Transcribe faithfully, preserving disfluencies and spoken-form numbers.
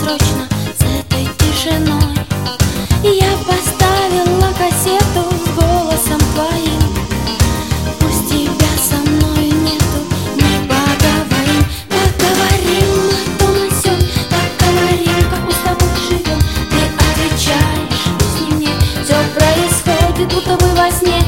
точно с этой тишиной. Я поставила кассету с голосом твоим. Пусть тебя со мной нету, мы поговорим. Поговорим о том о сём, поговорим, как мы с тобой живем. Ты отвечаешь пусть не мне, все происходит, будто бы во сне.